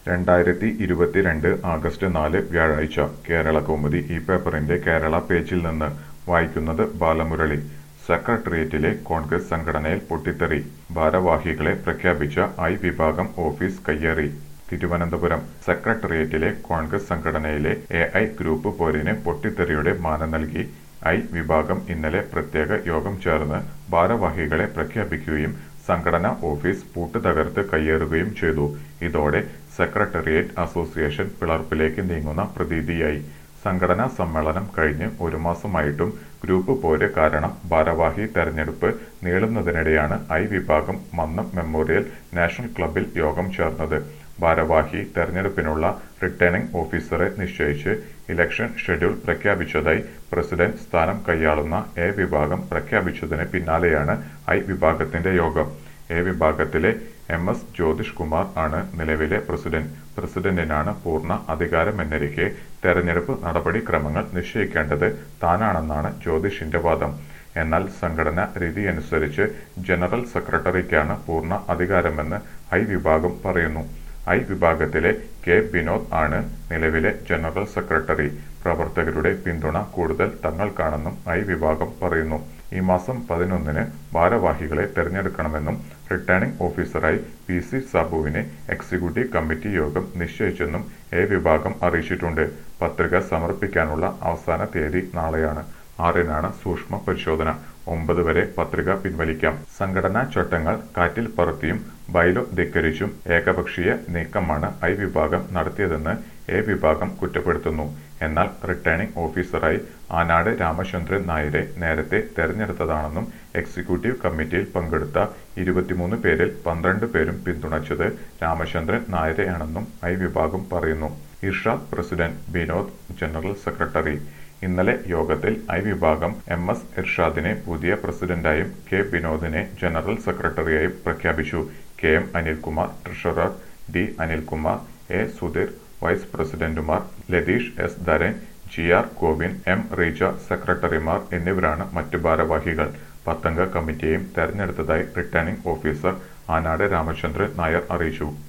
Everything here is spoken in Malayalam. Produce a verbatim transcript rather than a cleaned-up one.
രണ്ടായിരത്തി ഇരുപത്തിരണ്ട് ആഗസ്റ്റ് നാല് വ്യാഴാഴ്ച കേരളകൗമുദി ഈ പേപ്പറിന്റെ കേരള പേജിൽ നിന്ന് വായിക്കുന്നത് ബാലമുരളി. സെക്രട്ടേറിയറ്റിലെ കോൺഗ്രസ് സംഘടനയിൽ പൊട്ടിത്തെറി, ഭാരവാഹികളെ പ്രഖ്യാപിച്ച ഐ വിഭാഗം ഓഫീസ് കയ്യേറി. തിരുവനന്തപുരം സെക്രട്ടേറിയറ്റിലെ കോൺഗ്രസ് സംഘടനയിലെ എ ഐ ഗ്രൂപ്പ് പോരിന് പൊട്ടിത്തെറിയുടെ മാനം നൽകി ഐ വിഭാഗം ഇന്നലെ പ്രത്യേക യോഗം ചേർന്ന് ഭാരവാഹികളെ പ്രഖ്യാപിക്കുകയും സംഘടനാ ഓഫീസ് പൂട്ടുതകർത്ത് കയ്യേറുകയും ചെയ്തു. ഇതോടെ സെക്രട്ടേറിയറ്റ് അസോസിയേഷൻ പിളർപ്പിലേക്ക് നീങ്ങുന്ന പ്രതീതിയായി. സംഘടനാ സമ്മേളനം കഴിഞ്ഞ് ഒരു മാസമായിട്ടും ഗ്രൂപ്പ് പോര് കാരണം ഭാരവാഹി തെരഞ്ഞെടുപ്പ് നീളുന്നതിനിടെയാണ് ഐ വിഭാഗം മന്നം മെമ്മോറിയൽ നാഷണൽ ക്ലബ്ബിൽ യോഗം ചേർന്നത്. ഭാരവാഹി തെരഞ്ഞെടുപ്പിനുള്ള റിട്ടേണിംഗ് ഓഫീസറെ നിശ്ചയിച്ച് ഇലക്ഷൻ ഷെഡ്യൂൾ പ്രഖ്യാപിച്ചതായി പ്രസിഡന്റ് സ്ഥാനം കൈയാളുന്ന എ വിഭാഗം പ്രഖ്യാപിച്ചതിന് പിന്നാലെയാണ് ഐ വിഭാഗത്തിന്റെ യോഗം. എ വിഭാഗത്തിലെ എം എസ് ജ്യോതിഷ് കുമാർ ആണ് നിലവിലെ പ്രസിഡന്റ്. പ്രസിഡന്റിനാണ് പൂർണ്ണ അധികാരമെന്നിരിക്കെ തെരഞ്ഞെടുപ്പ് നടപടിക്രമങ്ങൾ നിശ്ചയിക്കേണ്ടത് താനാണെന്നാണ് ജ്യോതിഷിന്റെ വാദം. എന്നാൽ സംഘടനാ രീതിയനുസരിച്ച് ജനറൽ സെക്രട്ടറിക്കാണ് പൂർണ്ണ അധികാരമെന്ന് ഐ വിഭാഗം പറയുന്നു. ഐ വിഭാഗത്തിലെ കെ വിനോദ് ആണ് നിലവിലെ ജനറൽ സെക്രട്ടറി. പ്രവർത്തകരുടെ പിന്തുണ കൂടുതൽ തങ്ങൾക്കാണെന്നും ഐ വിഭാഗം പറയുന്നു. ഈ മാസം പതിനൊന്നിന് ഭാരവാഹികളെ തെരഞ്ഞെടുക്കണമെന്നും റിട്ടേണിംഗ് ഓഫീസറായി പി സി സാബുവിനെ എക്സിക്യൂട്ടീവ് കമ്മിറ്റി യോഗം നിശ്ചയിച്ചെന്നും എ വിഭാഗം അറിയിച്ചിട്ടുണ്ട്. പത്രിക സമർപ്പിക്കാനുള്ള അവസാന തീയതി നാളെയാണ്. ആറിനാണ് സൂക്ഷ്മ പരിശോധന. ഒമ്പത് വരെ പത്രിക പിൻവലിക്കാം. സംഘടനാ ചട്ടങ്ങൾ കാറ്റിൽ പറത്തിയും ബൈലോ ധിക്കരിച്ചും ഏകപക്ഷീയ നീക്കമാണ് ഐ വിഭാഗം നടത്തിയതെന്ന് എ വിഭാഗം കുറ്റപ്പെടുത്തുന്നു. എന്നാൽ റിട്ടേണിംഗ് ഓഫീസറായി ആനാട് രാമചന്ദ്രൻ നായരെ നേരത്തെ തെരഞ്ഞെടുത്തതാണെന്നും എക്സിക്യൂട്ടീവ് കമ്മിറ്റിയിൽ പങ്കെടുത്ത ഇരുപത്തിമൂന്ന് പേരിൽ പന്ത്രണ്ട് പേരും പിന്തുണച്ചത് രാമചന്ദ്രൻ നായരെയാണെന്നും ഐ വിഭാഗം പറയുന്നു. Irshad president, Vinod general secretary. ഇന്നലെ യോഗത്തിൽ ഐ വിഭാഗം എം എസ് ഇർഷാദിനെ പുതിയ പ്രസിഡന്റായും കെ വിനോദിനെ ജനറൽ സെക്രട്ടറിയായും പ്രഖ്യാപിച്ചു. K M Anilkumar treasurer, D Anilkumar, A Sudheer vice പ്രസിഡന്റുമാർ, Latheesh S Dharan, G R Govind, M Reeja സെക്രട്ടറിമാർ എന്നിവരാണ് മറ്റു ഭാരവാഹികൾ. പത്തംഗ കമ്മിറ്റിയെയും തെരഞ്ഞെടുത്തതായി റിട്ടേണിംഗ് ഓഫീസർ ആനാട് രാമചന്ദ്രൻ നായർ അറിയിച്ചു.